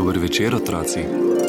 Dober večer, otroci.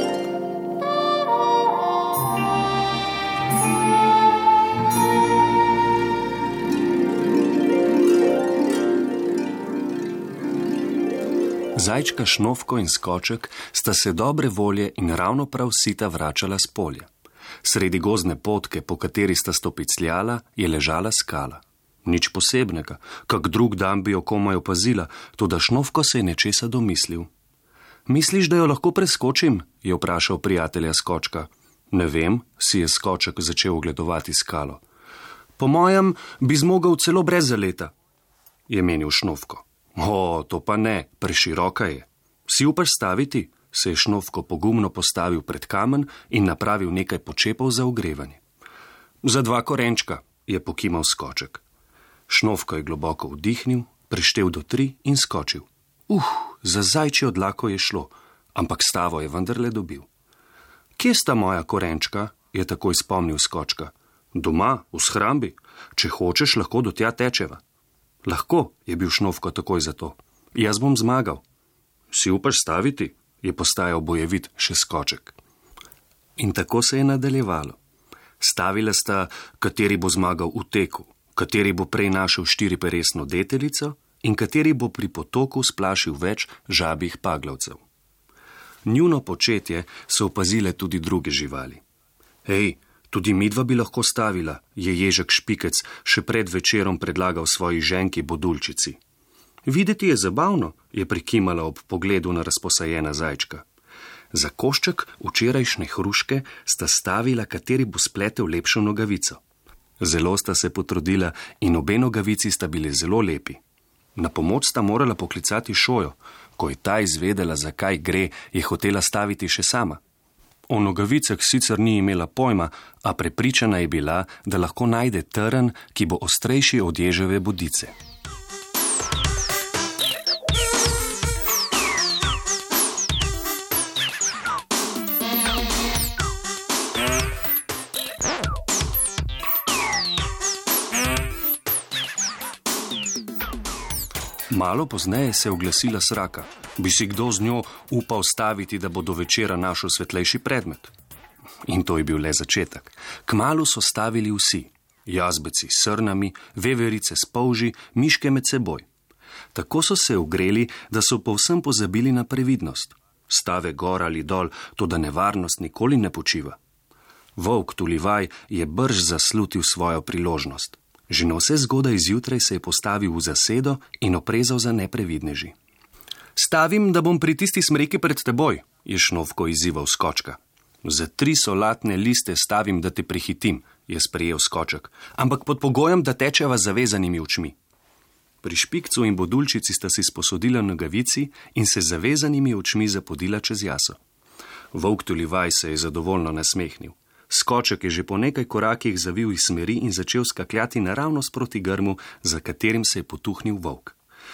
Zajčka Šnofko in Skoček sta se dobre volje in ravno prav sita vračala s polja. Sredi gozdne potke, po kateri sta stopicljala, je ležala skala. Nič posebnega, kak drug dan bi jo komaj opazila, toda Šnofko se je nečesa domislil. Misliš, da jo lahko preskočim? Je vprašal prijatelja Skočka. Ne vem, si je Skoček začel ogledovati skalo. Po mojem bi zmogel celo brez zaleta, je menil Šnofko. O, to pa ne, preširoka je. Si upaš staviti? Se je Šnofko pogumno postavil pred kamen in napravil nekaj počepov za ogrevanje. Za 2 korenčka, je pokimal Skoček. Šnofko je globoko vdihnil, preštel do 3 in skočil. Za zajčjo dlako je šlo, ampak stavo je vendarle dobil. Kje sta moja korenčka? Je takoj spomnil Skočka. Doma, v shrambi. Če hočeš, lahko do tja tečeva. Lahko, je bil Šnofko takoj za to. Jaz bom zmagal. Si upaš staviti? Je postajal bojevit še Skoček. In tako se je nadaljevalo. Stavila sta, kateri bo zmagal v teku, kateri bo prej našel 4-peresno deteljico in kateri bo pri potoku splašil več žabjih paglavcev. Njuno početje so opazile tudi druge živali. Hej, tudi midva bi lahko stavila, je Ježek Špikec še pred večerom predlagal svoji ženki Bodulčici. Videti je zabavno, je prikimala ob pogledu na razposajena zajčka. Za košček včerajšnje hruške sta stavila, kateri bo spletel lepšo nogavico. Zelo sta se potrudila in obe nogavici sta bili zelo lepi. Na pomoč sta morala poklicati Šojo. Ko je ta izvedela, zakaj gre, je hotela staviti še sama. O nogavicah sicer ni imela pojma, a prepričana je bila, da lahko najde trn, ki bo ostrejši od ježeve bodice. Malo pozneje se je oglasila sraka. Bi si kdo z njo upal staviti, da bo do večera našel svetlejši predmet? In to je bil le začetek. Kmalu so stavili vsi. Jazbeci s srnami, veverice s polži, miške med seboj. Tako so se ogreli, da so povsem pozabili na previdnost. Stave gor ali dol, toda nevarnost nikoli ne počiva. Volk Tulivaj je brž zaslutil svojo priložnost. Že na vse zgodaj zjutraj se je postavil v zasedo in oprezal za neprevidneži. Stavim, da bom pri tisti smreki pred teboj, je Šnofko izzival Skočka. Za 3 solatne liste stavim, da te prehitim, je sprejel Skoček, ampak pod pogojem, da tečeva z zavezanimi očmi. Pri Špikcu in Bodulčici sta si sposodila nogavici in se z zavezanimi očmi zapodila čez jaso. Volk Tulivaj se je zadovoljno nasmehnil. Skoček je že po nekaj korakih zavil iz smeri in začel skakljati naravnost proti grmu, za katerim se je potuhnil volk.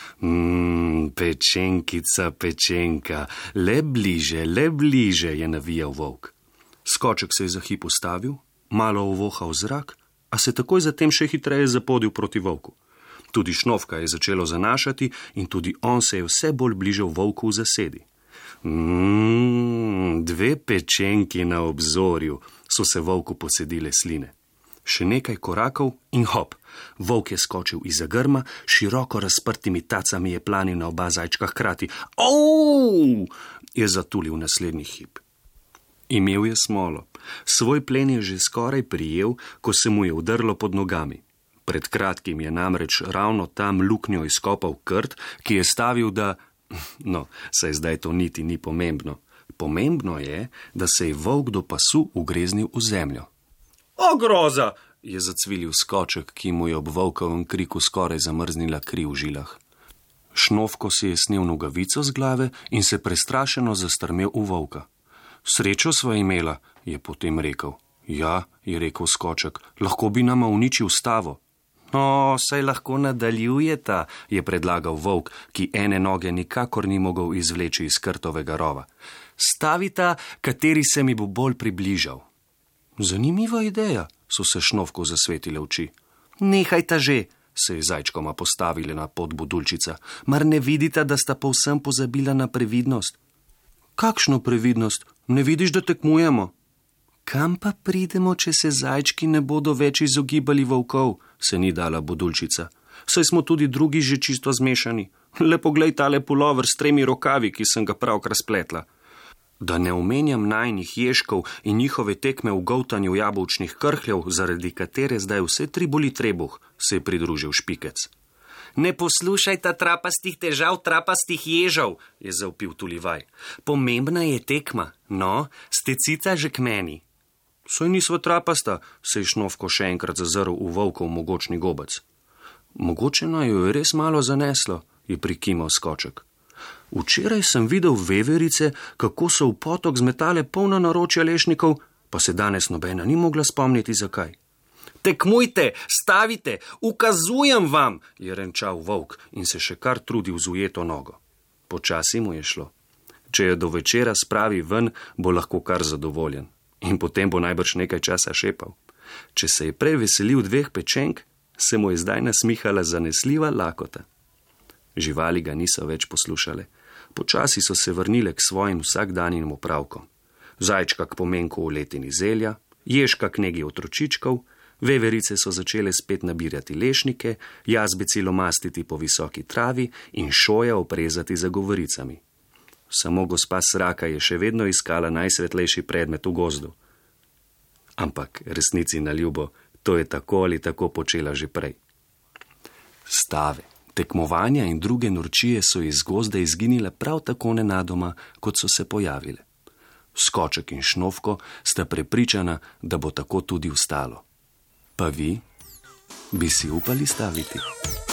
Pečenkica, pečenka, le bliže, je navijal volk. Skoček se je za hip ustavil, malo ovohal zrak, a se takoj zatem še hitreje zapodil proti volku. Tudi Šnofka je začelo zanašati in tudi on se je vse bolj bližal volku v zasedi. 2 pečenki na obzorju, so se volku posedile sline. Še nekaj korakov in hop, volk je skočil izza grma, široko razprtimi tacami je planil na oba zajčka hkrati. Je zatulil naslednji hip. Imel je smolo. Svoj plen je že skoraj prijel, ko se mu je udrlo pod nogami. Pred kratkim je namreč ravno tam luknjo izkopal krt, ki je stavil, da... No, saj zdaj to niti ni pomembno. Pomembno je, da se je volk do pasu ugreznil v zemljo. O, groza! Je zacvilil Skoček, ki mu je ob volkovem kriku skoraj zamrznila kri v žilah. Šnofko si je snel nogavico z glave in se prestrašeno zastrmel v volka. Srečo sva imela, je potem rekel. Ja, je rekel Skoček, lahko bi nama uničil stavo. No, saj lahko nadaljujeta, je predlagal volk, ki ene noge nikakor ni mogel izvleči iz krtovega rova. Stavita, kateri se mi bo bolj približal. Zanimiva ideja, so se Šnofku zasvetile oči. Nehajta že, se je zajčkoma postavila na pot Bodulčica. Mar ne vidita, da sta povsem pozabila na previdnost? Kakšno previdnost? Ne vidiš, da tekmujemo? Kam pa pridemo, če se zajčki ne bodo več izogibali volkov, se ni dala Budulčica. Saj smo tudi drugi že čisto zmešani. Le poglej tale pulover s 3 rokavi, ki sem ga pravkar spletla. Da ne omenjam najnih ježkov in njihove tekme v goltanju jabolčnih krhljev, zaradi katere zdaj vse 3 boli trebuh, se je pridružil Špikec. Ne poslušaj ta trapastih težav, trapastih ježov, je zavpil Tulivaj. Pomembna je tekma. No, stecita že k meni. Saj nisva trapasta, se je Šnofko še enkrat zazrl v volkov mogočni gobec. Mogoče naj jo je res malo zaneslo, je prikimal Skoček. Včeraj sem videl veverice, kako so v potok zmetale polna naročja lešnikov, pa se danes nobena ni mogla spomniti zakaj. Tekmujte, stavite, ukazujem vam, je renčal volk in se še kar trudil z ujeto nogo. Počasi mu je šlo. Če jo do večera spravi ven, bo lahko kar zadovoljen. In potem bo najbrž nekaj časa šepal. Če se je prej veselil 2 pečenk, se mu je zdaj nasmihala zanesljiva lakota. Živali ga niso več poslušale. Počasi so se vrnile k svojim vsakdanjim opravkom. Zajčka k pomenku v letini zelja, ježka k negi otročičkov, veverice so začele spet nabirati lešnike, jazbeci lomastiti po visoki travi in šoja oprezati za govoricami. Samo gospa Sraka je še vedno iskala najsvetlejši predmet v gozdu. Ampak resnici na ljubo, to je tako ali tako počela že prej. Stave, tekmovanja in druge norčije so iz gozda izginile prav tako nenadoma, kot so se pojavile. Skoček in Šnofko sta prepričana, da bo tako tudi ostalo. Pa vi? Bi si upali staviti?